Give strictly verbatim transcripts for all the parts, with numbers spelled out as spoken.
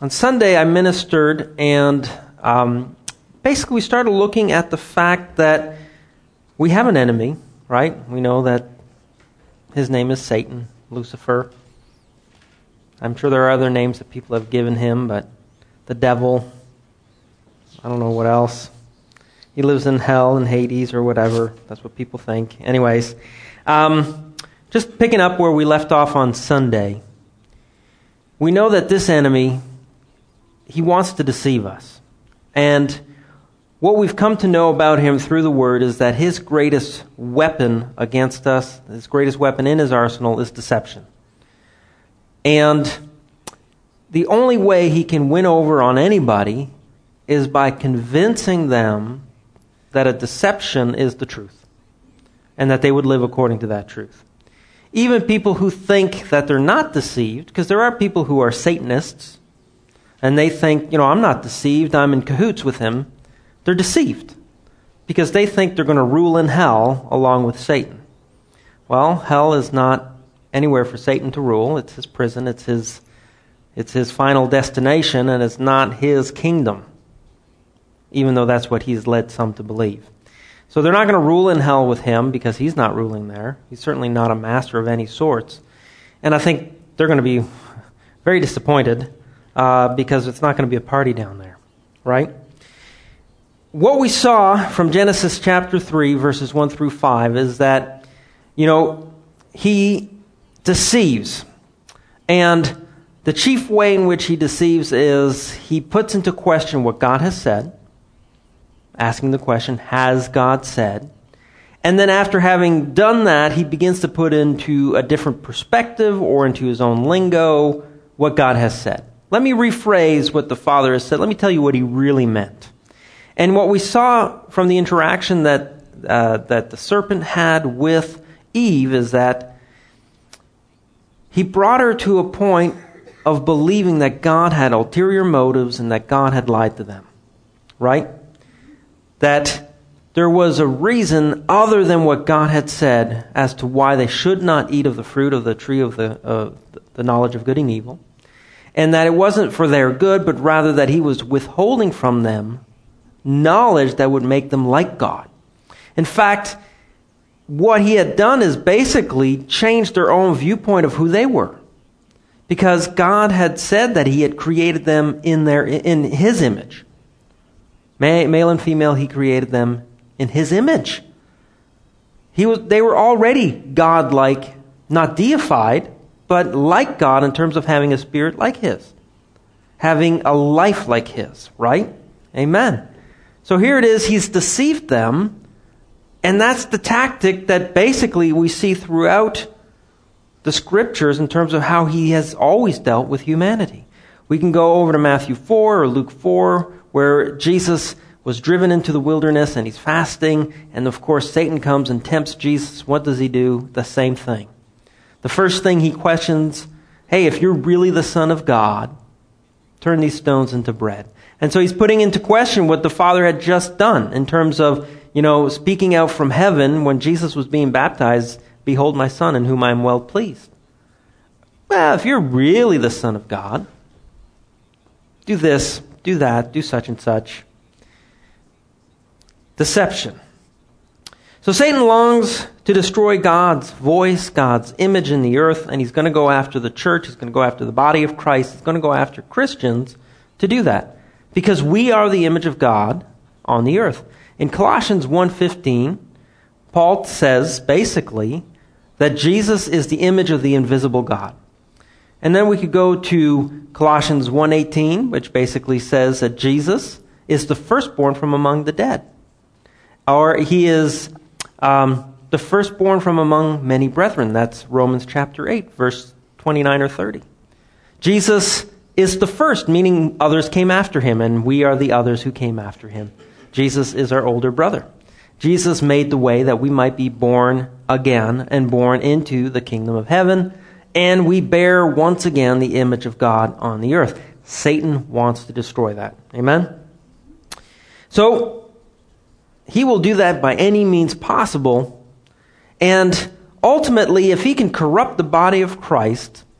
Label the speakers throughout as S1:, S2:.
S1: On Sunday, I ministered, and um, basically we started looking at the fact that we have an enemy, right? We know that his name is Satan, Lucifer. I'm sure there are other names that people have given him, but the devil, I don't know what else. He lives in hell and Hades or whatever. That's what people think. Anyways, um, just picking up where we left off on Sunday, we know that this enemy, he wants to deceive us. And what we've come to know about him through the Word is that his greatest weapon against us, his greatest weapon in his arsenal is deception. And the only way he can win over on anybody is by convincing them that a deception is the truth and that they would live according to that truth. Even people who think that they're not deceived, because there are people who are Satanists, and they think, you know, I'm not deceived, I'm in cahoots with him. They're deceived because they think they're going to rule in hell along with Satan. Well, hell is not anywhere for Satan to rule. It's his prison, it's his, it's his final destination, and it's not his kingdom, even though that's what he's led some to believe. So they're not going to rule in hell with him because he's not ruling there. He's certainly not a master of any sorts. And I think they're going to be very disappointed uh, because it's not going to be a party down there, right? What we saw from Genesis chapter three, verses one through five, is that, you know, he deceives. And the chief way in which he deceives is he puts into question what God has said, asking the question, has God said? And then after having done that, he begins to put into a different perspective or into his own lingo what God has said. Let me rephrase what the Father has said. Let me tell you what he really meant. And what we saw from the interaction that uh, that the serpent had with Eve is that he brought her to a point of believing that God had ulterior motives and that God had lied to them, right? That there was a reason other than what God had said as to why they should not eat of the fruit of the tree of the, uh, the knowledge of good and evil, and that it wasn't for their good, but rather that he was withholding from them knowledge that would make them like God. In fact, what he had done is basically changed their own viewpoint of who they were. Because God had said that he had created them in their in his image. Male and female, he created them in his image. He was they were already God-like, not deified, but like God in terms of having a spirit like his. Having a life like his, right? Amen. So here it is, he's deceived them, and that's the tactic that basically we see throughout the scriptures in terms of how he has always dealt with humanity. We can go over to Matthew four or Luke four, where Jesus was driven into the wilderness and he's fasting, and of course Satan comes and tempts Jesus. What does he do? The same thing. The first thing he questions, hey, if you're really the Son of God, turn these stones into bread. And so he's putting into question what the Father had just done in terms of, you know, speaking out from heaven when Jesus was being baptized, behold my Son in whom I am well pleased. Well, if you're really the Son of God, do this, do that, do such and such. Deception. So Satan longs to destroy God's voice, God's image in the earth, and he's going to go after the church, he's going to go after the body of Christ, he's going to go after Christians to do that. Because we are the image of God on the earth. In Colossians one fifteen, Paul says basically that Jesus is the image of the invisible God. And then we could go to Colossians one eighteen, which basically says that Jesus is the firstborn from among the dead. Or he is um, the firstborn from among many brethren. That's Romans chapter eight, verse twenty-nine or thirty. Jesus is the first, meaning others came after him, and we are the others who came after him. Jesus is our older brother. Jesus made the way that we might be born again and born into the kingdom of heaven, and we bear once again the image of God on the earth. Satan wants to destroy that. Amen? So, he will do that by any means possible, and ultimately, if he can corrupt the body of Christ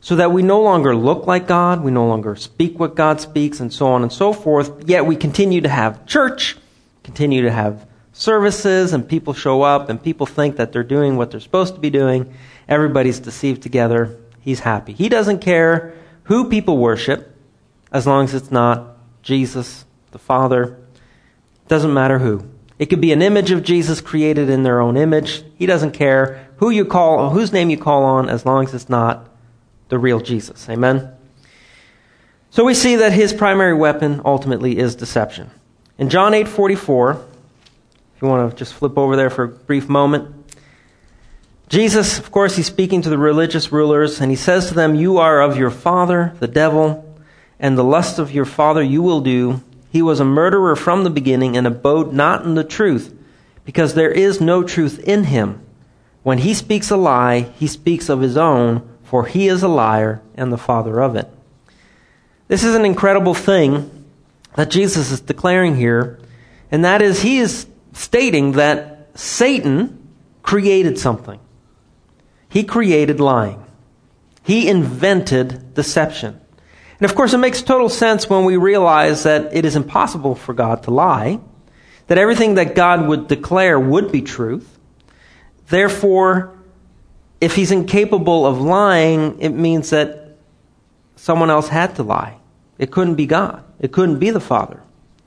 S1: so that we no longer look like God, we no longer speak what God speaks, and so on and so forth, yet we continue to have church, continue to have services, and people show up, and people think that they're doing what they're supposed to be doing. Everybody's deceived together. He's happy. He doesn't care who people worship, as long as it's not Jesus, the Father. Doesn't matter who. It could be an image of Jesus created in their own image. He doesn't care who you call, whose name you call on, as long as it's not the real Jesus. Amen? So we see that his primary weapon ultimately is deception. In John eight forty-four, if you want to just flip over there for a brief moment, Jesus, of course, he's speaking to the religious rulers, and he says to them, "You are of your father, the devil, and the lust of your father you will do. He was a murderer from the beginning and abode not in the truth, because there is no truth in him. When he speaks a lie, he speaks of his own, for he is a liar and the father of it." This is an incredible thing that Jesus is declaring here, and that is he is stating that Satan created something. He created lying. He invented deception. And of course, it makes total sense when we realize that it is impossible for God to lie, that everything that God would declare would be truth. Therefore, if he's incapable of lying, it means that someone else had to lie. It couldn't be God. It couldn't be the Father.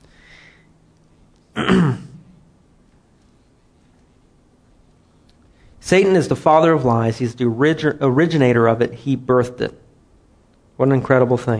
S1: Satan is the father of lies. He's the origi- originator of it. He birthed it. What an incredible thing.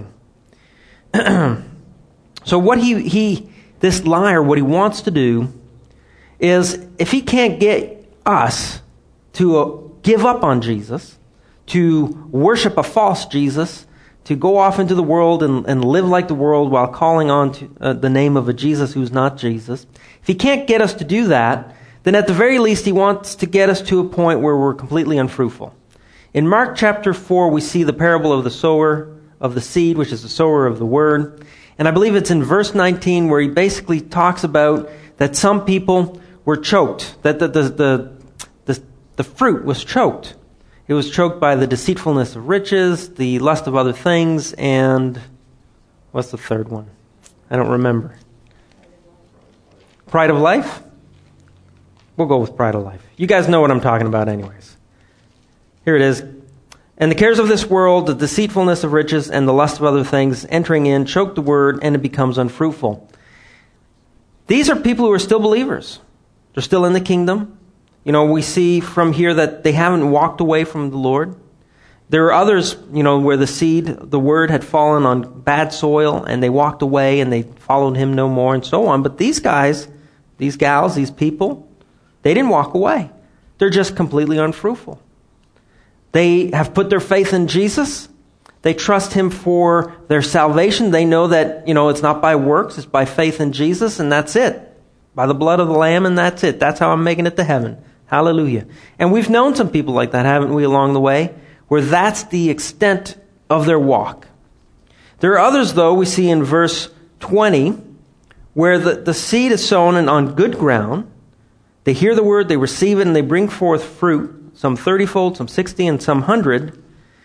S1: So what he, he, this liar, what he wants to do is, if he can't get us to uh, give up on Jesus, to worship a false Jesus, to go off into the world and, and live like the world while calling on to, uh, the name of a Jesus who's not Jesus, if he can't get us to do that, then at the very least he wants to get us to a point where we're completely unfruitful. In Mark chapter four, we see the parable of the sower of the seed, which is the sower of the word. And I believe it's in verse nineteen where he basically talks about that some people were choked, that the, the, the, the, the fruit was choked. It was choked by the deceitfulness of riches, the lust of other things, and what's the third one? I don't remember. Pride of life? We'll go with pride of life. You guys know what I'm talking about anyways. Here it is. "And the cares of this world, the deceitfulness of riches, and the lust of other things, entering in, choke the word, and it becomes unfruitful." These are people who are still believers. They're still in the kingdom. You know, we see from here that they haven't walked away from the Lord. There are others, you know, where the seed, the word had fallen on bad soil, and they walked away, and they followed him no more, and so on. But these guys, these gals, these people, they didn't walk away. They're just completely unfruitful. They have put their faith in Jesus. They trust him for their salvation. They know that, you know, it's not by works, it's by faith in Jesus, and that's it. By the blood of the Lamb, and that's it. That's how I'm making it to heaven. Hallelujah. And we've known some people like that, haven't we, along the way, where that's the extent of their walk. There are others, though, we see in verse twenty, where the, the seed is sown on good ground. They hear the word, they receive it, and they bring forth fruit, some thirty-fold, some sixty, and some one hundred.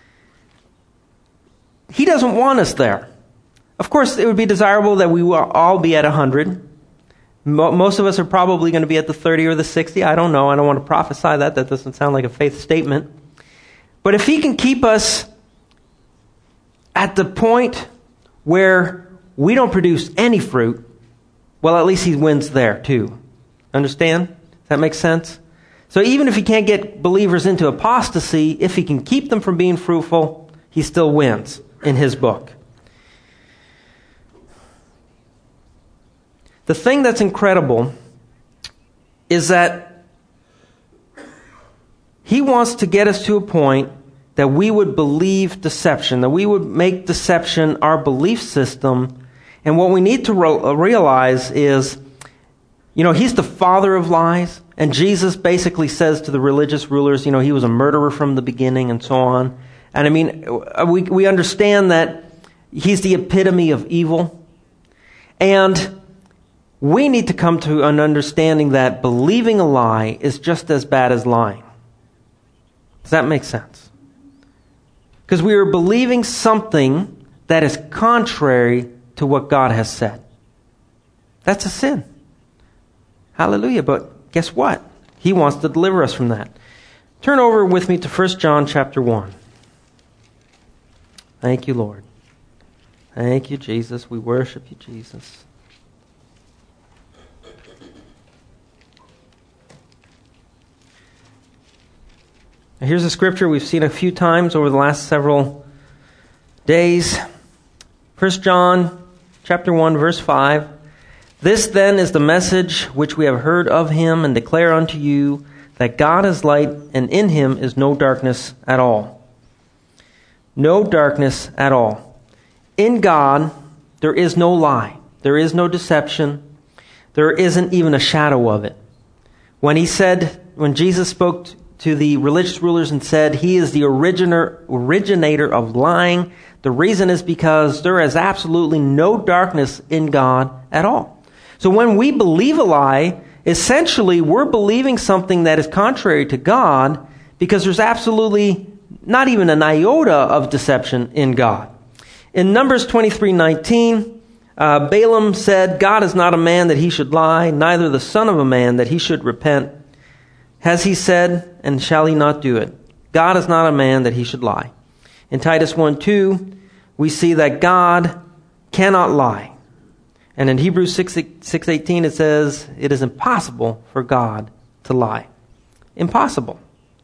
S1: He doesn't want us there. Of course, it would be desirable that we will all be at one hundred. Most of us are probably going to be at the thirty or the sixty. I don't know. I don't want to prophesy that. That doesn't sound like a faith statement. But if he can keep us at the point where we don't produce any fruit, well, at least he wins there too. Understand? Does that make sense? So even if he can't get believers into apostasy, if he can keep them from being fruitful, he still wins in his book. The thing that's incredible is that he wants to get us to a point that we would believe deception, that we would make deception our belief system. And what we need to re- realize is, you know, he's the father of lies. And Jesus basically says to the religious rulers, you know, he was a murderer from the beginning and so on. And I mean, we, we understand that he's the epitome of evil. And we need to come to an understanding that believing a lie is just as bad as lying. Does that make sense? Because we are believing something that is contrary to what God has said. That's a sin. Hallelujah. But guess what? He wants to deliver us from that. Turn over with me to First John chapter one. Thank you, Lord. Thank you, Jesus. We worship you, Jesus. Here's a scripture we've seen a few times over the last several days. First John chapter one, verse five. This then is the message which we have heard of him and declare unto you, that God is light, and in him is no darkness at all. No darkness at all. In God, there is no lie. There is no deception. There isn't even a shadow of it. When he said, when Jesus spoke to the religious rulers and said, he is the originator, originator of lying, the reason is because there is absolutely no darkness in God at all. So when we believe a lie, essentially we're believing something that is contrary to God, because there's absolutely not even an iota of deception in God. In Numbers twenty-three nineteen, uh, Balaam said, God is not a man that he should lie, neither the son of a man that he should repent. Has he said, and shall he not do it? God is not a man that he should lie. In Titus one two, we see that God cannot lie. And in Hebrews six eighteen, it says, it is impossible for God to lie. Impossible.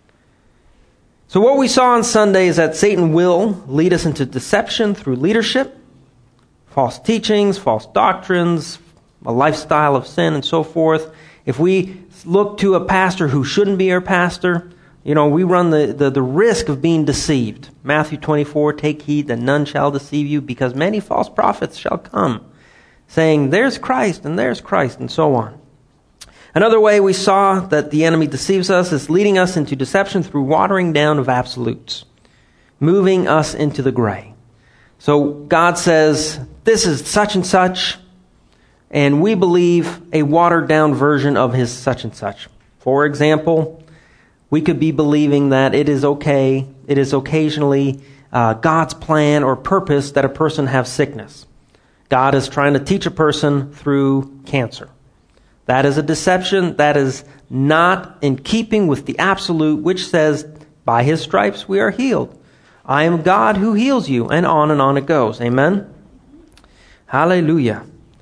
S1: So what we saw on Sunday is that Satan will lead us into deception through leadership, false teachings, false doctrines, a lifestyle of sin, and so forth. If we look to a pastor who shouldn't be our pastor, you know, we run the, the, the risk of being deceived. Matthew twenty-four, take heed that none shall deceive you, because many false prophets shall come, saying, there's Christ, and there's Christ, and so on. Another way we saw that the enemy deceives us is leading us into deception through watering down of absolutes, moving us into the gray. So God says, this is such and such, and we believe a watered-down version of his such and such. For example, we could be believing that it is okay, it is occasionally uh, God's plan or purpose that a person have sickness. God is trying to teach a person through cancer. That is a deception. That is not in keeping with the absolute, which says, by his stripes we are healed. I am God who heals you, and on and on it goes. Amen? Hallelujah.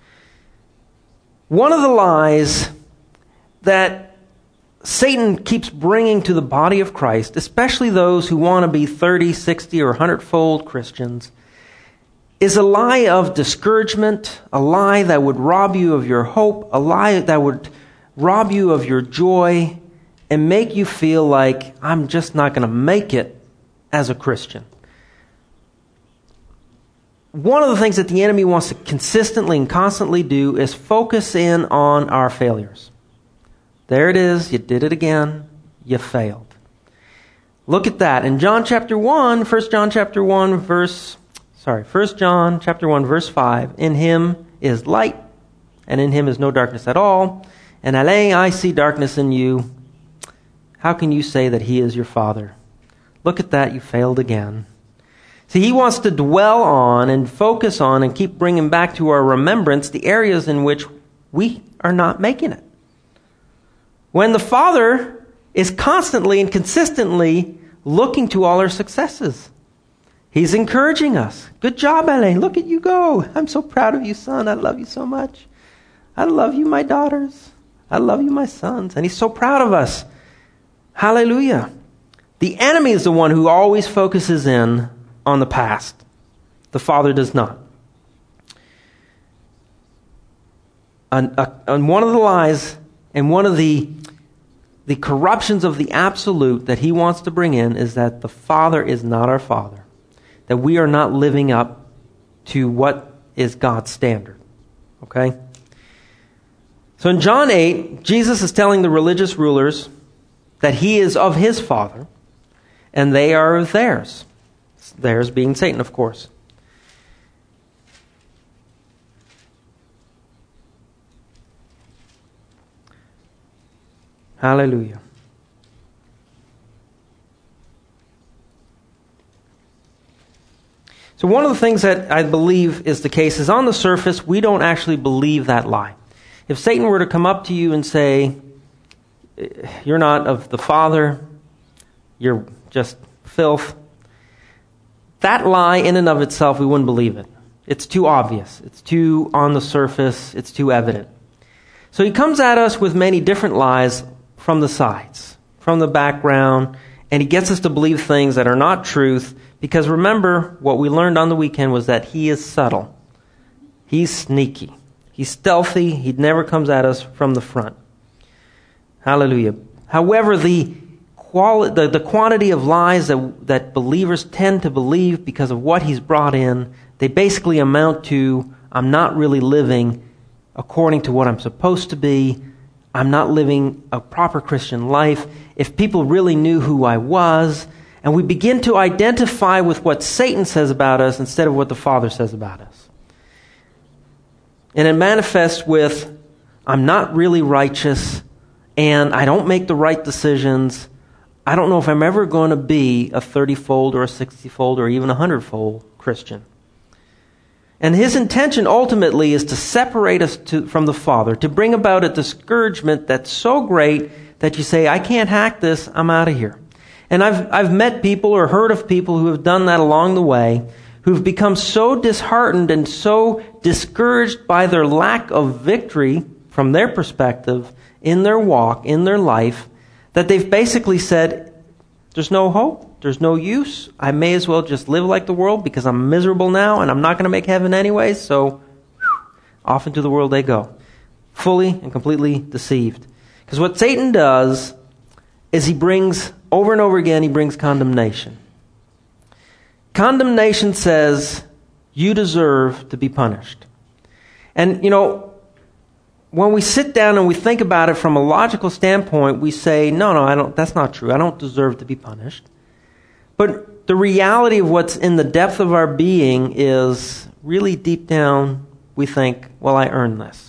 S1: One of the lies that Satan keeps bringing to the body of Christ, especially those who want to be thirty, sixty, or hundred-fold Christians, is a lie of discouragement, a lie that would rob you of your hope, a lie that would rob you of your joy and make you feel like, I'm just not going to make it as a Christian. One of the things that the enemy wants to consistently and constantly do is focus in on our failures. There it is, you did it again, you failed. Look at that. In John chapter one, First John chapter one, verse Sorry, First John chapter one, verse five. In him is light, and in him is no darkness at all. And Alain, I see darkness in you. How can you say that he is your father? Look at that, you failed again. See, he wants to dwell on and focus on and keep bringing back to our remembrance the areas in which we are not making it. When the Father is constantly and consistently looking to all our successes. He's encouraging us. Good job, Alain. Look at you go. I'm so proud of you, son. I love you so much. I love you, my daughters. I love you, my sons. And he's so proud of us. Hallelujah. The enemy is the one who always focuses in on the past. The Father does not. And, uh, and one of the lies and one of the, the corruptions of the absolute that he wants to bring in is that the Father is not our Father. That we are not living up to what is God's standard. Okay? So in John eight, Jesus is telling the religious rulers that he is of his Father, and they are of theirs. Theirs being Satan, of course. Hallelujah. So one of the things that I believe is the case is on the surface, we don't actually believe that lie. If Satan were to come up to you and say, you're not of the Father, you're just filth, that lie in and of itself, we wouldn't believe it. It's too obvious. It's too on the surface. It's too evident. So he comes at us with many different lies from the sides, from the background, and he gets us to believe things that are not truth, because remember, what we learned on the weekend was that he is subtle. He's sneaky. He's stealthy. He never comes at us from the front. Hallelujah. However, the quali- the, the quantity of lies that, that believers tend to believe because of what he's brought in, they basically amount to, I'm not really living according to what I'm supposed to be. I'm not living a proper Christian life. If people really knew who I was, and we begin to identify with what Satan says about us instead of what the Father says about us. And it manifests with, I'm not really righteous, and I don't make the right decisions. I don't know if I'm ever going to be a thirty-fold or a sixty-fold or even a hundred-fold Christian. And his intention ultimately is to separate us to, from the Father, to bring about a discouragement that's so great that you say, I can't hack this, I'm out of here. And I've I've met people or heard of people who have done that along the way, who've become so disheartened and so discouraged by their lack of victory from their perspective in their walk, in their life, that they've basically said, there's no hope, there's no use, I may as well just live like the world because I'm miserable now and I'm not going to make heaven anyways, so whew, off into the world they go, fully and completely deceived. Because what Satan does is he brings, over and over again, he brings condemnation. Condemnation says, you deserve to be punished. And, you know, when we sit down and we think about it from a logical standpoint, we say, no, no, I don't. That's not true. I don't deserve to be punished. But the reality of what's in the depth of our being is really deep down, we think, well, I earned this.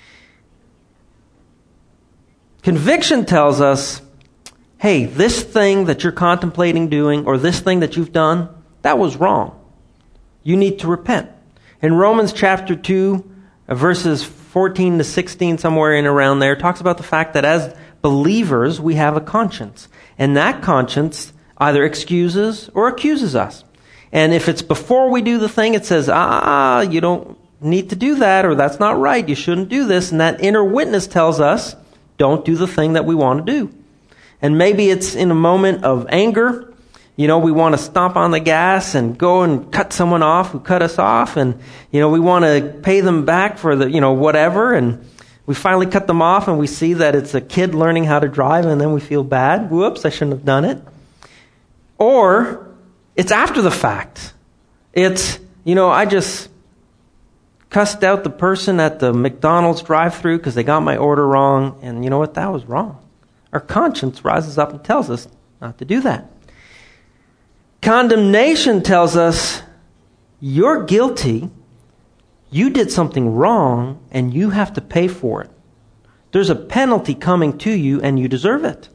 S1: Conviction tells us, hey, this thing that you're contemplating doing or this thing that you've done, that was wrong. You need to repent. In Romans chapter two, verses fourteen to sixteen, somewhere in around there, talks about the fact that as believers, we have a conscience. And that conscience either excuses or accuses us. And if it's before we do the thing, it says, ah, you don't need to do that, or that's not right, you shouldn't do this. And that inner witness tells us, don't do the thing that we want to do. And maybe it's in a moment of anger. You know, we want to stomp on the gas and go and cut someone off who cut us off. And, you know, we want to pay them back for the, you know, whatever. And we finally cut them off and we see that it's a kid learning how to drive and then we feel bad. Whoops, I shouldn't have done it. Or it's after the fact. It's, you know, I just cussed out the person at the McDonald's drive-thru because they got my order wrong. And you know what? That was wrong. Our conscience rises up and tells us not to do that. Condemnation tells us, you're guilty, you did something wrong, and you have to pay for it. There's a penalty coming to you, and you deserve it.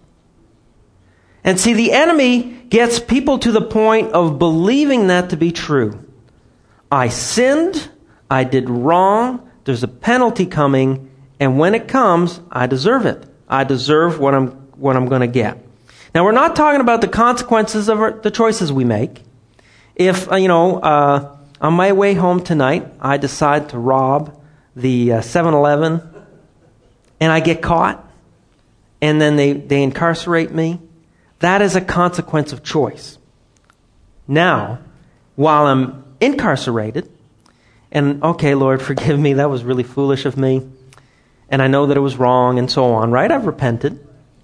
S1: And see, the enemy gets people to the point of believing that to be true. I sinned, I did wrong, there's a penalty coming, and when it comes, I deserve it. I deserve what I'm what I'm going to get. Now, we're not talking about the consequences of our, the choices we make. If, uh, you know, uh, on my way home tonight, I decide to rob the uh, seven eleven, and I get caught, and then they, they incarcerate me, that is a consequence of choice. Now, while I'm incarcerated, and, okay, Lord, forgive me, that was really foolish of me, and I know that it was wrong, and so on, right? I've repented.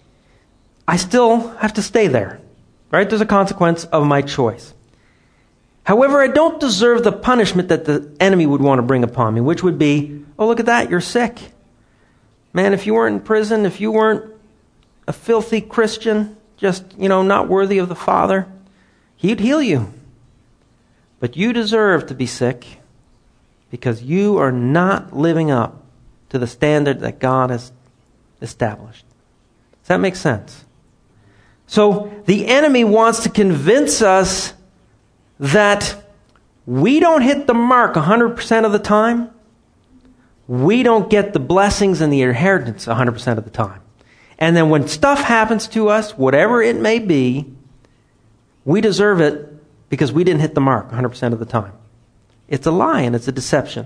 S1: I still have to stay there, right? There's a consequence of my choice. However, I don't deserve the punishment that the enemy would want to bring upon me, which would be, oh, look at that, you're sick. Man, if you weren't in prison, if you weren't a filthy Christian, just, you know, not worthy of the Father, He'd heal you. But you deserve to be sick because you are not living up to the standard that God has established. Does that make sense? So the enemy wants to convince us that we don't hit the mark one hundred percent of the time, we don't get the blessings and the inheritance one hundred percent of the time. And then when stuff happens to us, whatever it may be, we deserve it because we didn't hit the mark one hundred percent of the time. It's a lie and it's a deception.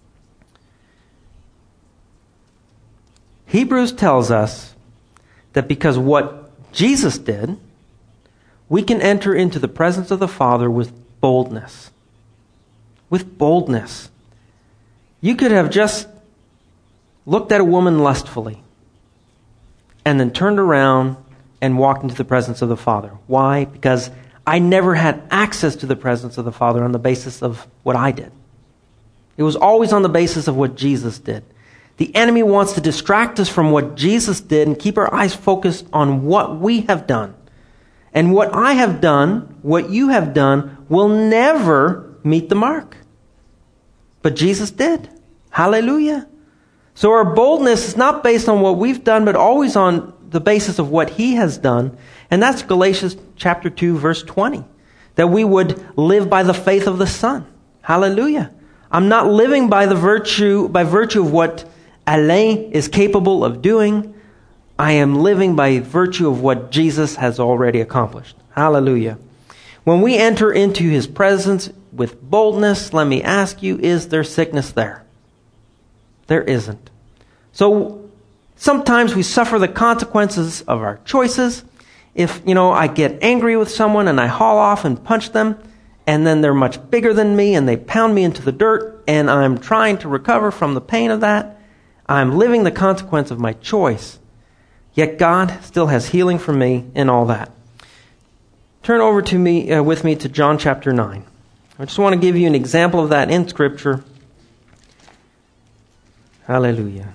S1: Hebrews tells us that because what Jesus did, we can enter into the presence of the Father with boldness. With boldness. You could have just looked at a woman lustfully and then turned around and walked into the presence of the Father. Why? Because I never had access to the presence of the Father on the basis of what I did. It was always on the basis of what Jesus did. The enemy wants to distract us from what Jesus did and keep our eyes focused on what we have done. And what I have done, what you have done, will never meet the mark. But Jesus did. Hallelujah. So our boldness is not based on what we've done, but always on the basis of what He has done. And that's Galatians chapter two, verse twenty. That we would live by the faith of the Son. Hallelujah. I'm not living by the virtue, by virtue of what Alain is capable of doing. I am living by virtue of what Jesus has already accomplished. Hallelujah. When we enter into His presence with boldness, let me ask you, is there sickness there? There isn't. So sometimes we suffer the consequences of our choices. If, you know, I get angry with someone and I haul off and punch them, and then they're much bigger than me and they pound me into the dirt, and I'm trying to recover from the pain of that, I'm living the consequence of my choice. Yet God still has healing for me in all that. Turn over to me uh, with me to John chapter nine. I just want to give you an example of that in Scripture. Hallelujah.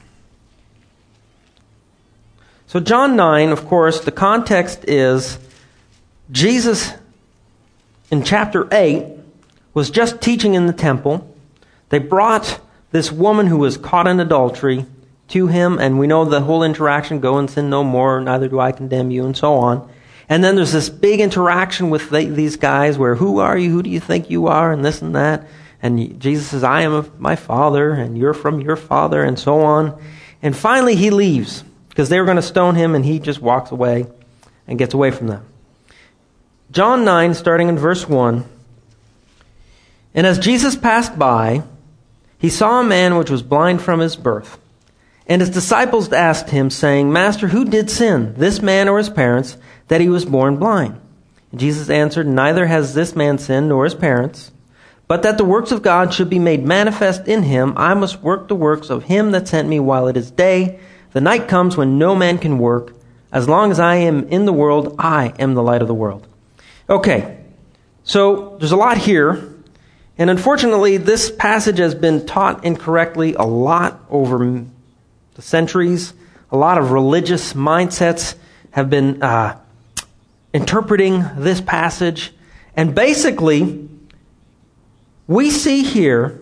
S1: So John nine, of course, the context is Jesus in chapter eight was just teaching in the temple. They brought this woman who was caught in adultery to Him, and we know the whole interaction, go and sin no more, neither do I condemn you, and so on. And then there's this big interaction with the, these guys where, who are you, who do you think you are, and this and that. And Jesus says, I am of my Father, and you're from your father, and so on. And finally He leaves, because they were going to stone Him, and He just walks away and gets away from them. John nine, starting in verse one. And as Jesus passed by, He saw a man which was blind from his birth. And His disciples asked Him, saying, Master, who did sin, this man or his parents, that he was born blind? And Jesus answered, Neither has this man sinned nor his parents, but that the works of God should be made manifest in him. I must work the works of Him that sent me while it is day. The night comes when no man can work. As long as I am in the world, I am the light of the world. Okay, so there's a lot here. And unfortunately, this passage has been taught incorrectly a lot over the centuries. A lot of religious mindsets have been uh, interpreting this passage. And basically, we see here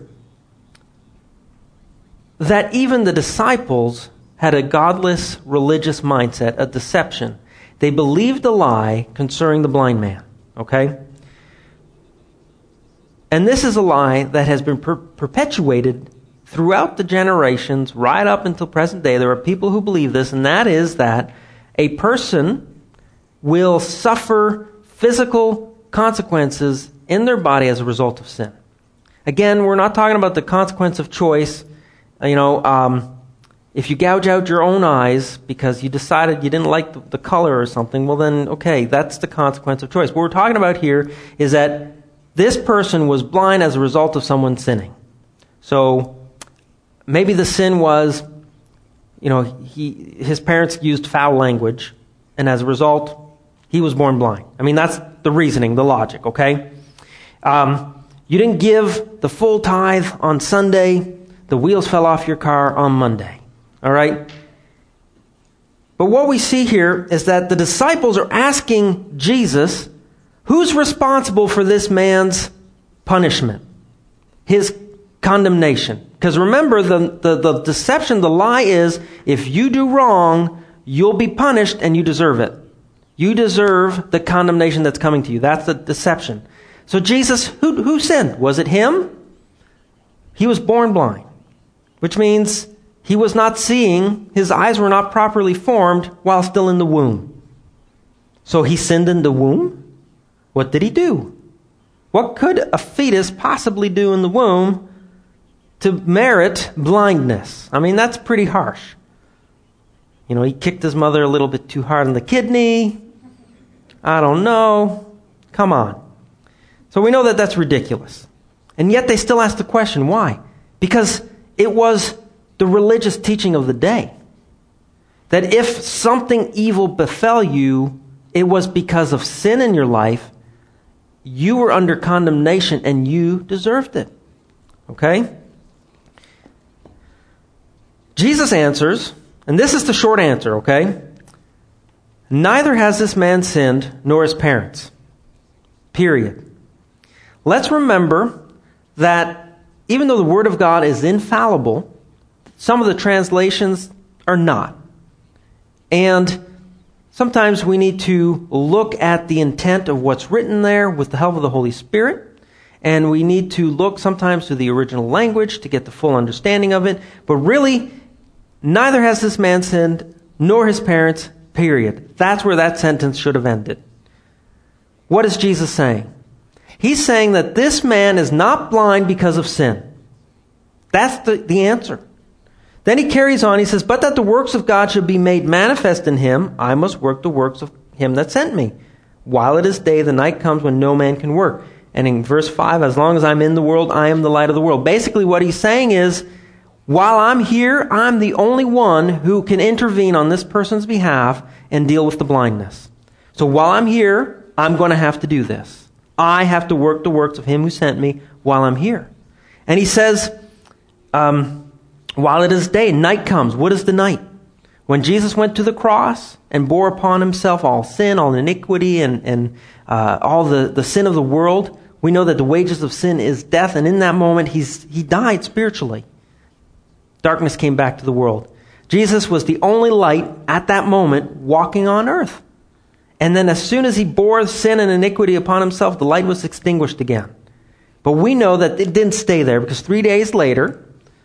S1: that even the disciples had a godless religious mindset, a deception. They believed a lie concerning the blind man. Okay? And this is a lie that has been per- perpetuated throughout the generations, right up until present day. There are people who believe this, and that is that a person will suffer physical consequences in their body as a result of sin. Again, we're not talking about the consequence of choice. You know, um, if you gouge out your own eyes because you decided you didn't like the, the color or something, well then, okay, that's the consequence of choice. What we're talking about here is that this person was blind as a result of someone sinning. So maybe the sin was, you know, he his parents used foul language, and as a result, he was born blind. I mean, that's the reasoning, the logic, okay? Um, you didn't give the full tithe on Sunday, the wheels fell off your car on Monday, all right? But what we see here is that the disciples are asking Jesus, who's responsible for this man's punishment? His condemnation. Because remember, the, the, the deception, the lie is, if you do wrong, you'll be punished and you deserve it. You deserve the condemnation that's coming to you. That's the deception. So Jesus, who, who sinned? Was it him? He was born blind, which means he was not seeing, his eyes were not properly formed while still in the womb. So he sinned in the womb? What did he do? What could a fetus possibly do in the womb to merit blindness? I mean, that's pretty harsh. You know, he kicked his mother a little bit too hard on the kidney. I don't know. Come on. So we know that that's ridiculous. And yet they still ask the question, why? Because it was the religious teaching of the day. That if something evil befell you, it was because of sin in your life. You were under condemnation and you deserved it. Okay? Jesus answers, and this is the short answer, okay? Neither has this man sinned nor his parents. Period. Let's remember that even though the Word of God is infallible, some of the translations are not. And sometimes we need to look at the intent of what's written there with the help of the Holy Spirit. And we need to look sometimes to the original language to get the full understanding of it. But really, neither has this man sinned nor his parents, period. That's where that sentence should have ended. What is Jesus saying? He's saying that this man is not blind because of sin. That's the, the answer. Then he carries on, he says, but that the works of God should be made manifest in him, I must work the works of him that sent me. While it is day, the night comes when no man can work. And in verse five, as long as I'm in the world, I am the light of the world. Basically what he's saying is, while I'm here, I'm the only one who can intervene on this person's behalf and deal with the blindness. So while I'm here, I'm going to have to do this. I have to work the works of him who sent me while I'm here. And he says, um, while it is day, night comes. What is the night? When Jesus went to the cross and bore upon himself all sin, all iniquity, and, and uh, all the, the sin of the world, we know that the wages of sin is death. And in that moment, he's he died spiritually. Darkness came back to the world. Jesus was the only light at that moment walking on earth. And then as soon as he bore sin and iniquity upon himself, the light was extinguished again. But we know that it didn't stay there, because three days later,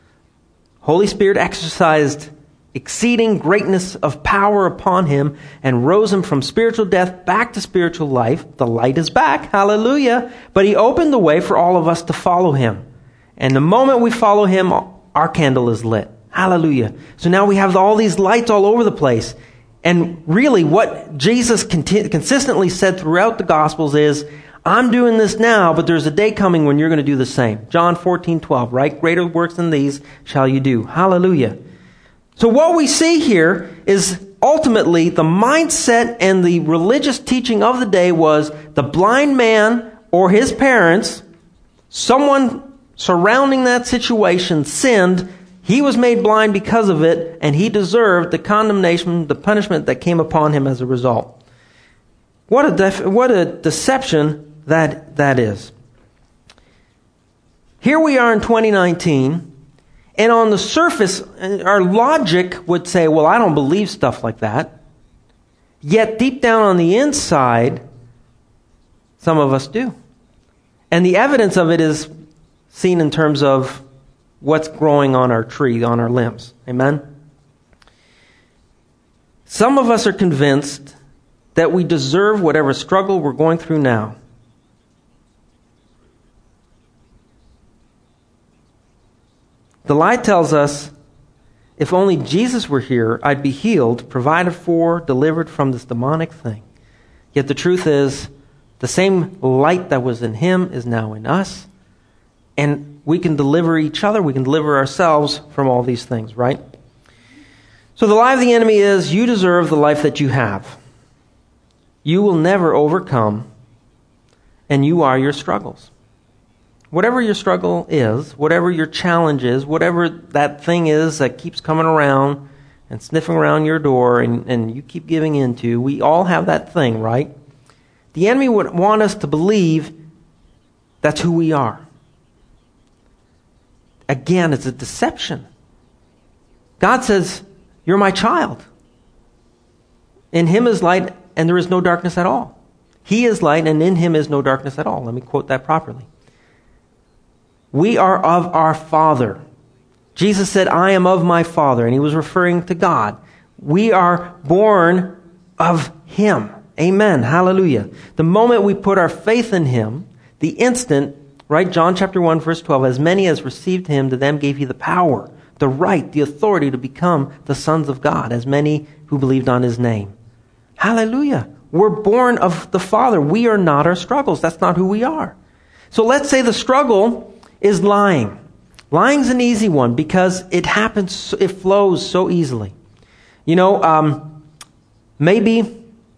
S1: Holy Spirit exercised exceeding greatness of power upon him and rose him from spiritual death back to spiritual life. The light is back. Hallelujah. But he opened the way for all of us to follow him. And the moment we follow him, our candle is lit. Hallelujah. So now we have all these lights all over the place. And really what Jesus conti- consistently said throughout the Gospels is, I'm doing this now, but there's a day coming when you're going to do the same. John fourteen twelve, right? Greater works than these shall you do. Hallelujah. So what we see here is ultimately the mindset and the religious teaching of the day was the blind man or his parents, someone surrounding that situation sinned. He was made blind because of it, and he deserved the condemnation, the punishment that came upon him as a result. What a def- what a deception that that is. Here we are in twenty nineteen, and on the surface, our logic would say, well, I don't believe stuff like that. Yet deep down on the inside, some of us do. And the evidence of it is seen in terms of what's growing on our tree, on our limbs. Amen? Some of us are convinced that we deserve whatever struggle we're going through now. The lie tells us, if only Jesus were here, I'd be healed, provided for, delivered from this demonic thing. Yet the truth is, the same light that was in him is now in us. And we can deliver each other, we can deliver ourselves from all these things, right? So the lie of the enemy is, you deserve the life that you have. You will never overcome, and you are your struggles. Whatever your struggle is, whatever your challenge is, whatever that thing is that keeps coming around and sniffing around your door and, and you keep giving into, we all have that thing, right? The enemy would want us to believe that's who we are. Again, it's a deception. God says, you're my child. In him is light, and there is no darkness at all. He is light, and in him is no darkness at all. Let me quote that properly. We are of our Father. Jesus said, I am of my Father, and he was referring to God. We are born of him. Amen. Hallelujah. The moment we put our faith in him, the instant, right, John chapter one, verse twelve, as many as received him, to them gave he the power, the right, the authority to become the sons of God, as many who believed on his name. Hallelujah. We're born of the Father. We are not our struggles. That's not who we are. So let's say the struggle is lying. Lying's an easy one because it happens, it flows so easily. You know, um, maybe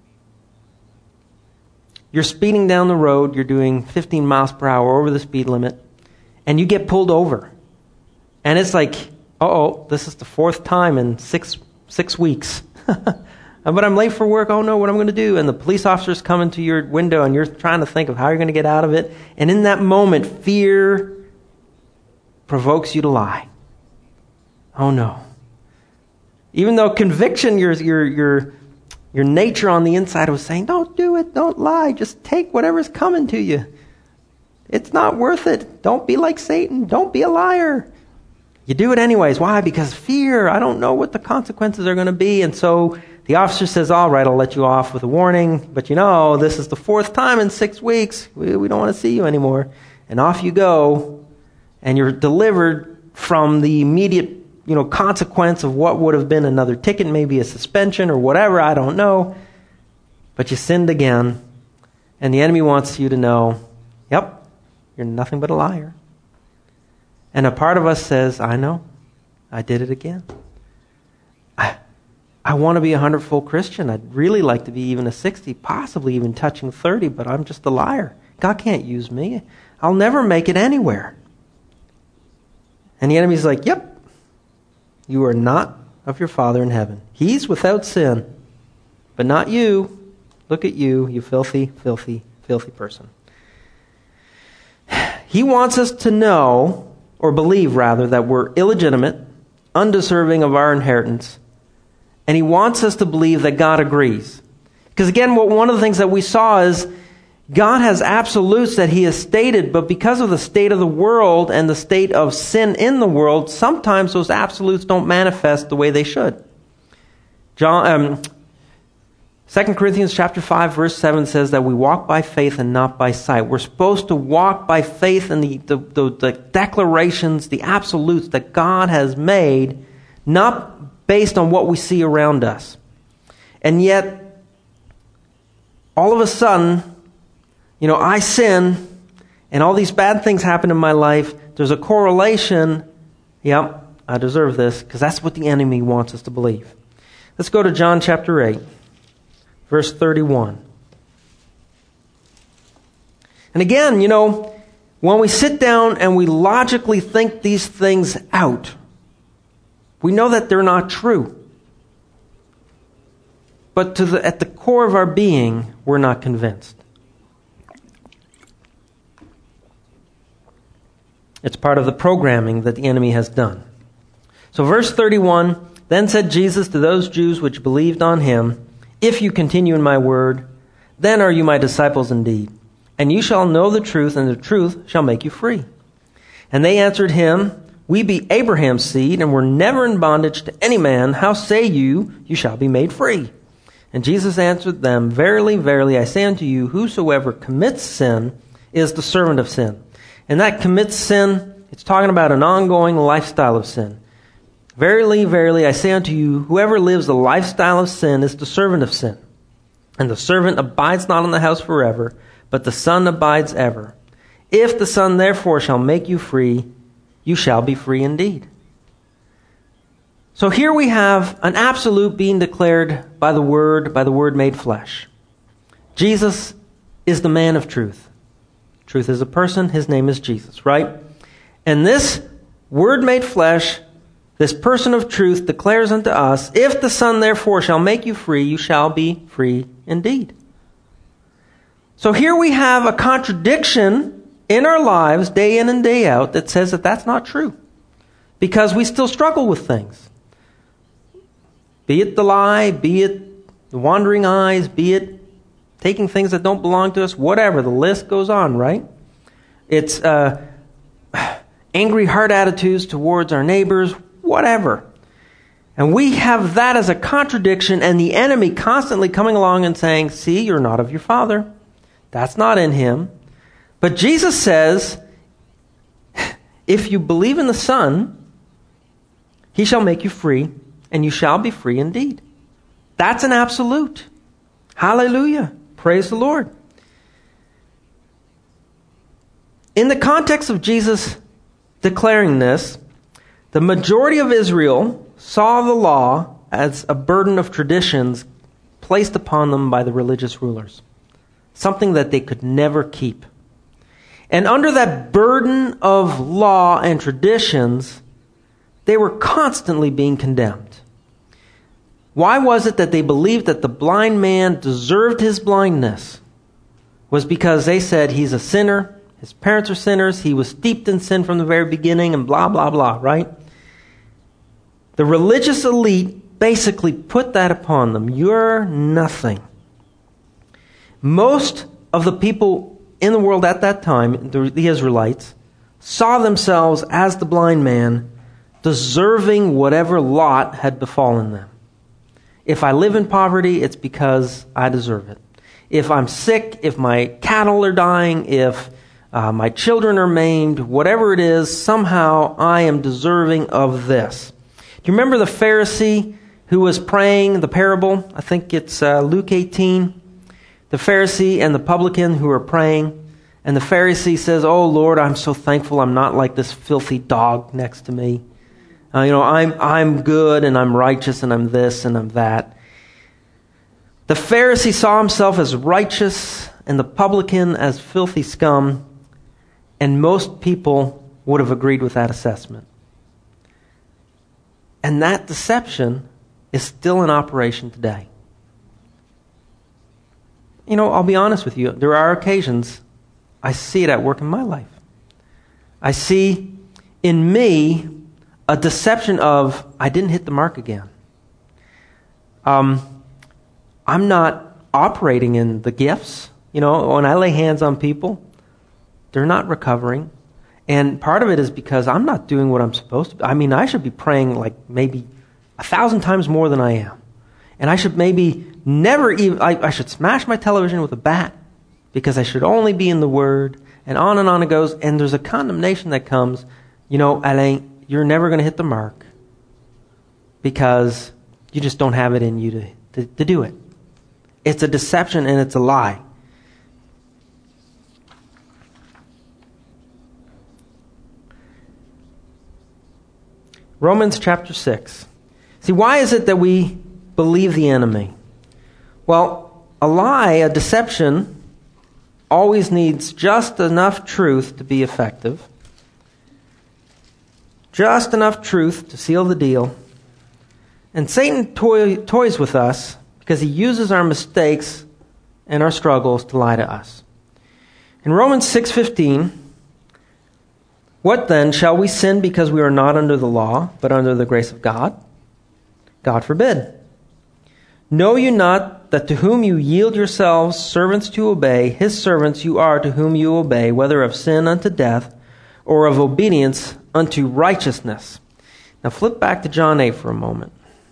S1: you're speeding down the road, you're doing fifteen miles per hour over the speed limit, and you get pulled over. And it's like, uh-oh, this is the fourth time in six six weeks. But I'm late for work. Oh, no, what am I going to do? And the police officer's coming to your window, and you're trying to think of how you're going to get out of it. And in that moment, fear provokes you to lie. Oh, no. Even though conviction, your your your your nature on the inside was saying, don't do it, don't lie, just take whatever's coming to you. It's not worth it. Don't be like Satan. Don't be a liar. You do it anyways. Why? Because fear. I don't know what the consequences are going to be. And so the officer says, all right, I'll let you off with a warning. But you know, this is the fourth time in six weeks. We, we don't want to see you anymore. And off you go. And you're delivered from the immediate, you know, consequence of what would have been another ticket, maybe a suspension or whatever. I don't know. But you sinned again. And the enemy wants you to know, yep, you're nothing but a liar. And a part of us says, I know, I did it again. I, I want to be a hundred-fold Christian. I'd really like to be even a sixty, possibly even touching thirty, but I'm just a liar. God can't use me. I'll never make it anywhere. And the enemy's like, yep, you are not of your Father in heaven. He's without sin, but not you. Look at you, you filthy, filthy, filthy person. He wants us to know, or believe rather, that we're illegitimate, undeserving of our inheritance. And he wants us to believe that God agrees. Because again, what one of the things that we saw is God has absolutes that he has stated, but because of the state of the world and the state of sin in the world, sometimes those absolutes don't manifest the way they should. John, um, Second Corinthians chapter five, verse seven says that we walk by faith and not by sight. We're supposed to walk by faith in the, the, the, the declarations, the absolutes that God has made, not based on what we see around us. And yet, all of a sudden, you know, I sin, and all these bad things happen in my life. There's a correlation. Yep, I deserve this, because that's what the enemy wants us to believe. Let's go to John chapter eight. Verse thirty-one. And again, you know, when we sit down and we logically think these things out, we know that they're not true. But to the, at the core of our being, we're not convinced. It's part of the programming that the enemy has done. So verse thirty-one, then said Jesus to those Jews which believed on him, if you continue in my word, then are you my disciples indeed. And you shall know the truth, and the truth shall make you free. And they answered him, we be Abraham's seed, and were never in bondage to any man. How say you, you shall be made free? And Jesus answered them, verily, verily, I say unto you, whosoever commits sin is the servant of sin. And that commits sin, it's talking about an ongoing lifestyle of sin. Verily, verily, I say unto you, whoever lives the lifestyle of sin is the servant of sin. And the servant abides not in the house forever, but the Son abides ever. If the Son therefore shall make you free, you shall be free indeed. So here we have an absolute being declared by the Word, by the Word made flesh. Jesus is the man of truth. Truth is a person, his name is Jesus, right? And this Word made flesh, this person of truth declares unto us, if the Son therefore shall make you free, you shall be free indeed. So here we have a contradiction in our lives, day in and day out, that says that that's not true. Because we still struggle with things. Be it the lie, be it the wandering eyes, be it taking things that don't belong to us, whatever. The list goes on, right? It's uh, angry heart attitudes towards our neighbors, whatever. And we have that as a contradiction, and the enemy constantly coming along and saying, see, you're not of your Father. That's not in him. But Jesus says, if you believe in the Son, he shall make you free, and you shall be free indeed. That's an absolute. Hallelujah. Praise the Lord. In the context of Jesus declaring this, the majority of Israel saw the law as a burden of traditions placed upon them by the religious rulers, something that they could never keep. And under that burden of law and traditions, they were constantly being condemned. Why was it that they believed that the blind man deserved his blindness? Was because they said he's a sinner, his parents are sinners, he was steeped in sin from the very beginning, and blah, blah, blah, right? The religious elite basically put that upon them. You're nothing. Most of the people in the world at that time, the, the Israelites, saw themselves as the blind man, deserving whatever lot had befallen them. If I live in poverty, it's because I deserve it. If I'm sick, if my cattle are dying, if uh, my children are maimed, whatever it is, somehow I am deserving of this. Do you remember the Pharisee who was praying the parable? I think it's uh, Luke eighteen. The Pharisee and the publican who are praying. And the Pharisee says, oh, Lord, I'm so thankful I'm not like this filthy dog next to me. Uh, you know, I'm I'm good and I'm righteous and I'm this and I'm that. The Pharisee saw himself as righteous and the publican as filthy scum. And most people would have agreed with that assessment. And that deception is still in operation today. You know, I'll be honest with you. There are occasions I see it at work in my life. I see in me a deception of, I didn't hit the mark again. Um, I'm not operating in the gifts. You know, when I lay hands on people, they're not recovering. And part of it is because I'm not doing what I'm supposed to. I mean, I should be praying like maybe a thousand times more than I am. And I should maybe never even, I, I should smash my television with a bat because I should only be in the Word, and on and on it goes. And there's a condemnation that comes, you know, Alain, you're never going to hit the mark because you just don't have it in you to, to, to do it. It's a deception and it's a lie. Romans chapter six. See, why is it that we believe the enemy? Well, a lie, a deception, always needs just enough truth to be effective. Just enough truth to seal the deal. And Satan toy, toys with us because he uses our mistakes and our struggles to lie to us. In Romans six fifteen, what then? Shall we sin because we are not under the law, but under the grace of God? God forbid. Know you not that to whom you yield yourselves servants to obey, his servants you are to whom you obey, whether of sin unto death, or of obedience unto righteousness. Now flip back to John eight for a moment.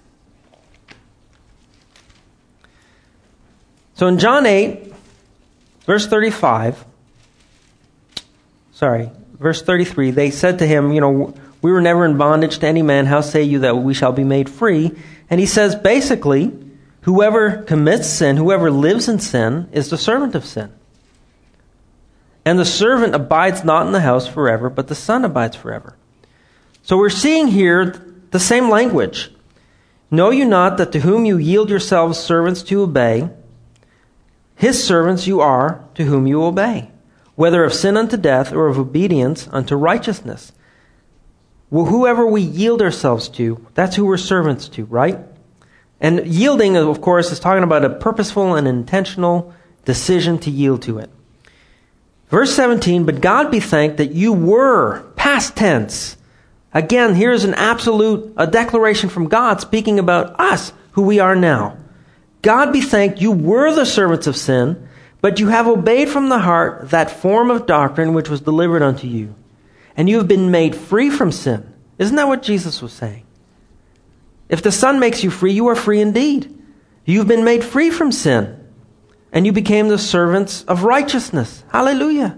S1: So in John eight, verse thirty-five, sorry, verse thirty-three, they said to him, you know, we were never in bondage to any man. How say you that we shall be made free? And he says, basically, whoever commits sin, whoever lives in sin, is the servant of sin. And the servant abides not in the house forever, but the Son abides forever. So we're seeing here the same language. Know you not that to whom you yield yourselves servants to obey, his servants you are to whom you obey, whether of sin unto death or of obedience unto righteousness. Well, whoever we yield ourselves to, that's who we're servants to, right? And yielding, of course, is talking about a purposeful and intentional decision to yield to it. Verse seventeen, but God be thanked that you were, past tense. Again, here's an absolute, a declaration from God speaking about us, who we are now. God be thanked, you were the servants of sin, but you have obeyed from the heart that form of doctrine which was delivered unto you. And you have been made free from sin. Isn't that what Jesus was saying? If the Son makes you free, you are free indeed. You've been made free from sin. And you became the servants of righteousness. Hallelujah.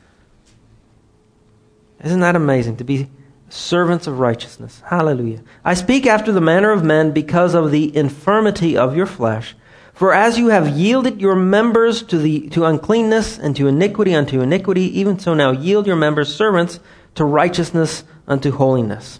S1: Isn't that amazing, to be servants of righteousness? Hallelujah. I speak after the manner of men because of the infirmity of your flesh. For as you have yielded your members to the to uncleanness and to iniquity unto iniquity, even so now yield your members servants to righteousness unto holiness.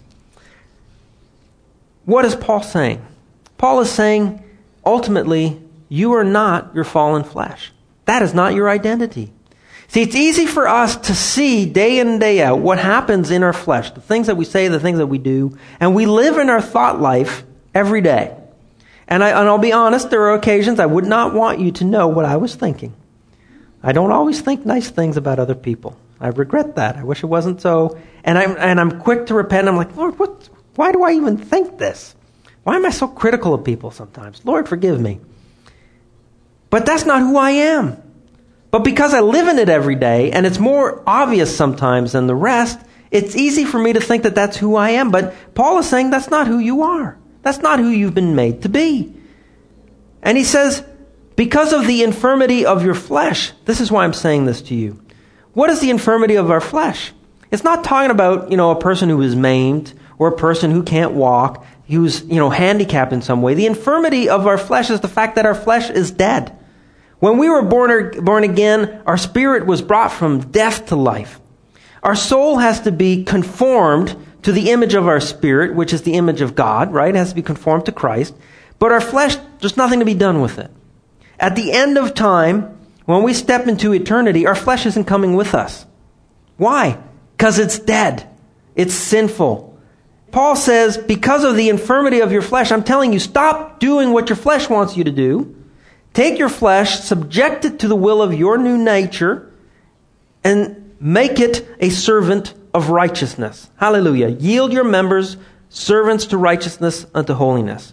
S1: What is Paul saying? Paul is saying, ultimately, you are not your fallen flesh. That is not your identity. See, it's easy for us to see day in and day out what happens in our flesh, the things that we say, the things that we do, and we live in our thought life every day. And, I, and I'll be honest, there are occasions I would not want you to know what I was thinking. I don't always think nice things about other people. I regret that. I wish it wasn't so. And I'm, and I'm quick to repent. I'm like, Lord, what, why do I even think this? Why am I so critical of people sometimes? Lord, forgive me. But that's not who I am. But because I live in it every day, and it's more obvious sometimes than the rest, it's easy for me to think that that's who I am. But Paul is saying that's not who you are. That's not who you've been made to be. And he says, because of the infirmity of your flesh, this is why I'm saying this to you. What is the infirmity of our flesh? It's not talking about, you know, a person who is maimed or a person who can't walk, who's, you know, handicapped in some way. The infirmity of our flesh is the fact that our flesh is dead. When we were born, born again, our spirit was brought from death to life. Our soul has to be conformed to the image of our spirit, which is the image of God, right? It has to be conformed to Christ. But our flesh, there's nothing to be done with it. At the end of time, when we step into eternity, our flesh isn't coming with us. Why? Because it's dead. It's sinful. Paul says, because of the infirmity of your flesh, I'm telling you, stop doing what your flesh wants you to do. Take your flesh, subject it to the will of your new nature, and make it a servant of righteousness. Hallelujah. Yield your members servants to righteousness unto holiness.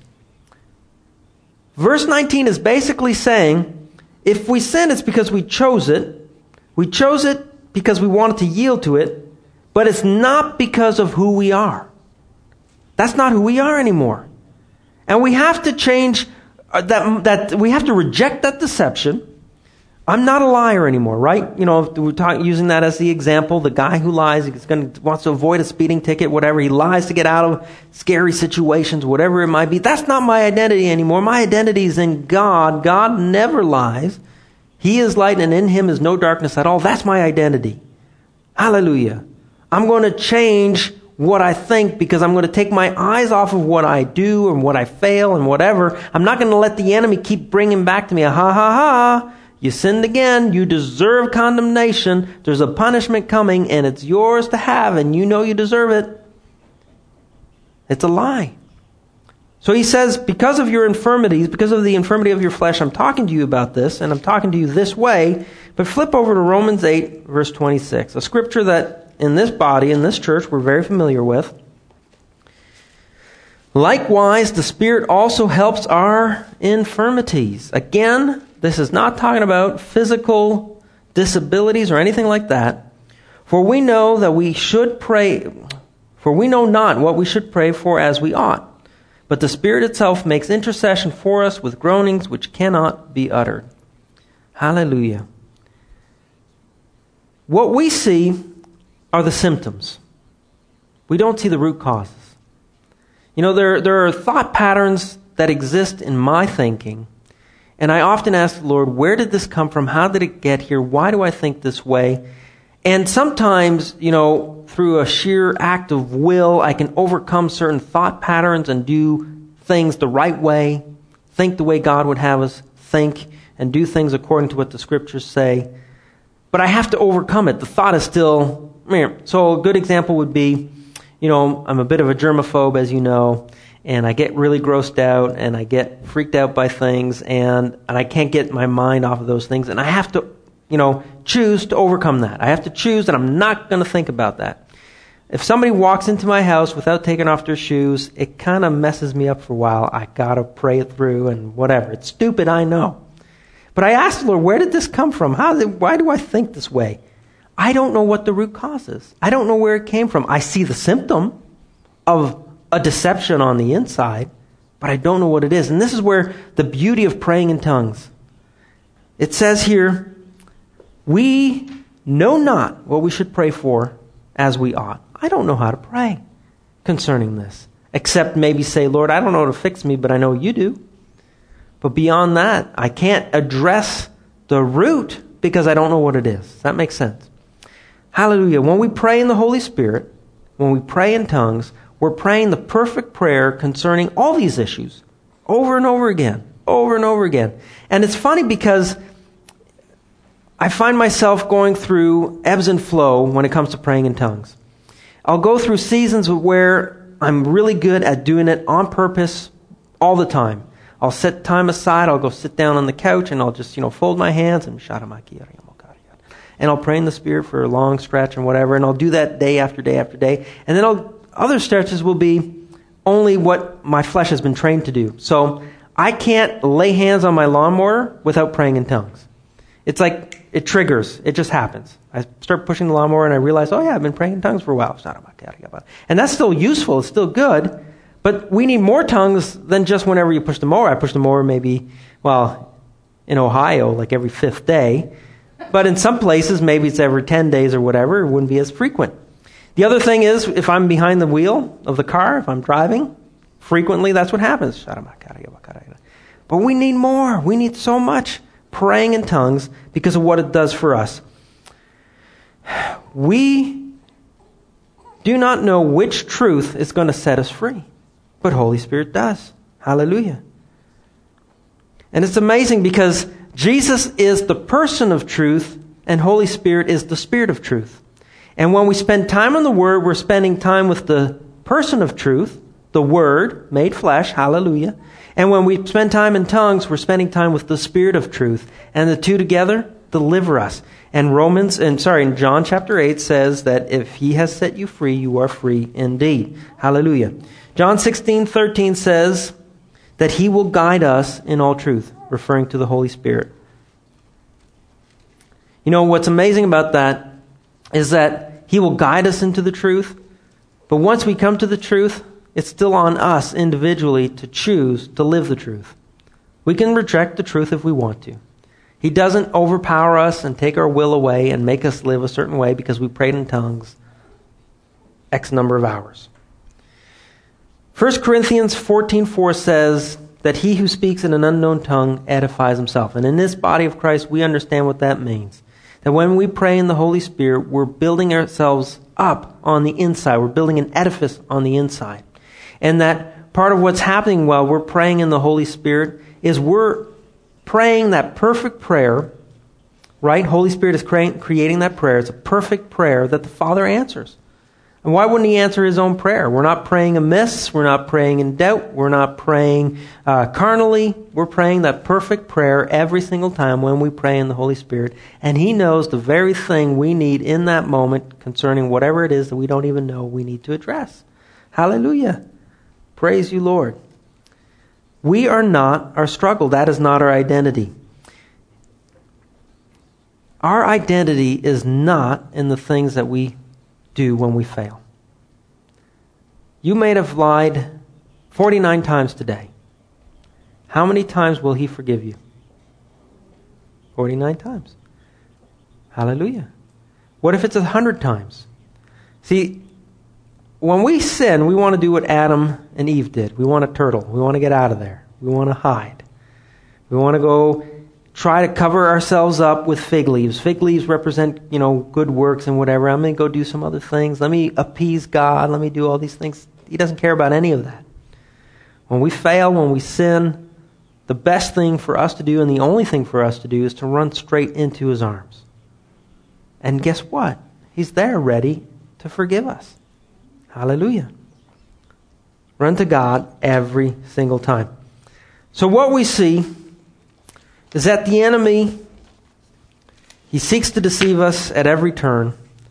S1: Verse nineteen is basically saying, if we sin, it's because we chose it. We chose it because we wanted to yield to it, but it's not because of who we are. That's not who we are anymore. And we have to change that, that we have to reject that deception. I'm not a liar anymore, right? You know, we're talking, using that as the example. The guy who lies, he's going to, wants to avoid a speeding ticket, whatever. He lies to get out of scary situations, whatever it might be. That's not my identity anymore. My identity is in God. God never lies. He is light, and in Him is no darkness at all. That's my identity. Hallelujah. I'm going to change what I think because I'm going to take my eyes off of what I do and what I fail and whatever. I'm not going to let the enemy keep bringing back to me a ha ha ha. You sinned again. You deserve condemnation. There's a punishment coming, and it's yours to have, and you know you deserve it. It's a lie. So he says, because of your infirmities, because of the infirmity of your flesh, I'm talking to you about this, and I'm talking to you this way. But flip over to Romans eight, verse twenty-six, a scripture that in this body, in this church, we're very familiar with. Likewise, the Spirit also helps our infirmities. Again, this is not talking about physical disabilities or anything like that. For we know that we should pray, for we know not what we should pray for as we ought. But the Spirit itself makes intercession for us with groanings which cannot be uttered. Hallelujah. What we see are the symptoms. We don't see the root causes. You know, there, there are thought patterns that exist in my thinking. And I often ask the Lord, where did this come from? How did it get here? Why do I think this way? And sometimes, you know, through a sheer act of will, I can overcome certain thought patterns and do things the right way, think the way God would have us think, and do things according to what the Scriptures say. But I have to overcome it. The thought is still... So a good example would be, you know, I'm a bit of a germaphobe, as you know, and I get really grossed out, and I get freaked out by things, and, and I can't get my mind off of those things, and I have to, you know, choose to overcome that. I have to choose that I'm not going to think about that. if somebody walks into my house without taking off their shoes, it kind of messes me up for a while. I got to pray it through and whatever. It's stupid, I know. But I asked the Lord, where did this come from? How did, why do I think this way? I don't know what the root cause is. I don't know where it came from. I see the symptom of a deception on the inside, but I don't know what it is. And this is where the beauty of praying in tongues. It says here, we know not what we should pray for as we ought. I don't know how to pray concerning this, except maybe say, Lord, I don't know how to fix me, but I know you do. But beyond that, I can't address the root because I don't know what it is. Does that make sense? Hallelujah. When we pray in the Holy Spirit, when we pray in tongues, we're praying the perfect prayer concerning all these issues over and over again, over and over again. And it's funny because I find myself going through ebbs and flow when it comes to praying in tongues. I'll go through seasons where I'm really good at doing it on purpose all the time. I'll set time aside, I'll go sit down on the couch, and I'll just, you know, fold my hands and and I'll pray in the Spirit for a long stretch and whatever, and I'll do that day after day after day. And then I'll, other stretches will be only what my flesh has been trained to do. So I can't lay hands on my lawnmower without praying in tongues. It's like it triggers. It just happens. I start pushing the lawnmower and I realize, oh yeah, I've been praying in tongues for a while. And that's still useful. It's still good. But we need more tongues than just whenever you push the mower. I push the mower maybe, well, in Ohio, like every fifth day. But in some places, maybe it's every ten days or whatever. It wouldn't be as frequent. The other thing is, if I'm behind the wheel of the car, if I'm driving, frequently that's what happens. But we need more. We need so much praying in tongues because of what it does for us. We do not know which truth is going to set us free, but Holy Spirit does. Hallelujah. And it's amazing because Jesus is the person of truth and Holy Spirit is the Spirit of truth. And when we spend time on the Word, we're spending time with the person of truth, the Word made flesh, hallelujah. And when we spend time in tongues, we're spending time with the Spirit of truth. And the two together deliver us. And Romans, and sorry, in John chapter eight says that if He has set you free, you are free indeed. Hallelujah. John sixteen thirteen says that He will guide us in all truth, referring to the Holy Spirit. You know, what's amazing about that is that He will guide us into the truth. But once we come to the truth, it's still on us individually to choose to live the truth. We can reject the truth if we want to. He doesn't overpower us and take our will away and make us live a certain way because we prayed in tongues X number of hours. First Corinthians fourteen four says that he who speaks in an unknown tongue edifies himself. And in this body of Christ, we understand what that means. That when we pray in the Holy Spirit, we're building ourselves up on the inside. We're building an edifice on the inside. And that part of what's happening while we're praying in the Holy Spirit is we're praying that perfect prayer, right? Holy Spirit is cre- creating that prayer. It's a perfect prayer that the Father answers. And why wouldn't He answer His own prayer? We're not praying amiss. We're not praying in doubt. We're not praying uh, carnally. We're praying that perfect prayer every single time when we pray in the Holy Spirit. And He knows the very thing we need in that moment concerning whatever it is that we don't even know we need to address. Hallelujah. Praise you, Lord. We are not our struggle. That is not our identity. Our identity is not in the things that we do when we fail. You may have lied forty-nine times today. How many times will He forgive you? forty-nine times. Hallelujah. What if it's a hundred times? See, when we sin, we want to do what Adam and Eve did. We want to turtle. We want to get out of there. We want to hide. We want to go try to cover ourselves up with fig leaves. Fig leaves represent, you know, good works and whatever. I'm going to go do some other things. Let me appease God. Let me do all these things. He doesn't care about any of that. When we fail, when we sin, the best thing for us to do and the only thing for us to do is to run straight into His arms. And guess what? He's there ready to forgive us. Hallelujah. Run to God every single time. So what we see is that the enemy, he seeks to deceive us at every turn.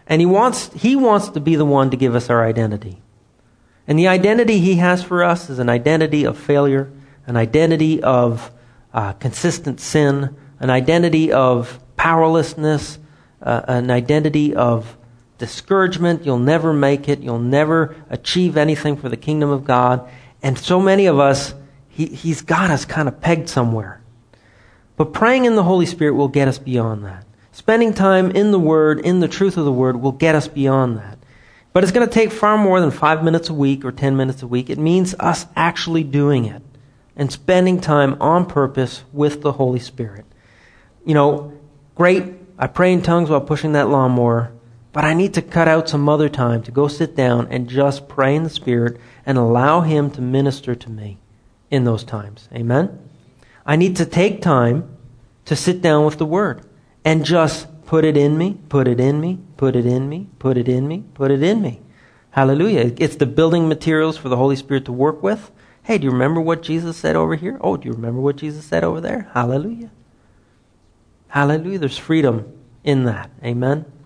S1: And he wants, he wants to be the one to give us our identity. And the identity he has for us is an identity of failure, an identity of uh, consistent sin, an identity of powerlessness, uh, an identity of discouragement. You'll never make it. You'll never achieve anything for the kingdom of God. And so many of us, he, he's got us kind of pegged somewhere. But praying in the Holy Spirit will get us beyond that. Spending time in the Word, in the truth of the Word, will get us beyond that. But it's going to take far more than five minutes a week or ten minutes a week. It means us actually doing it and spending time on purpose with the Holy Spirit. You know, great, I pray in tongues while pushing that lawnmower, but I need to cut out some other time to go sit down and just pray in the Spirit and allow Him to minister to me in those times. Amen? I need to take time to sit down with the Word and just put it in me, put it in me, put it in me, put it in me, put it in me. Hallelujah. It's the building materials for the Holy Spirit to work with. Hey, do you remember what Jesus said over here? Oh, do you remember what Jesus said over there? Hallelujah. Hallelujah. There's freedom in that. Amen.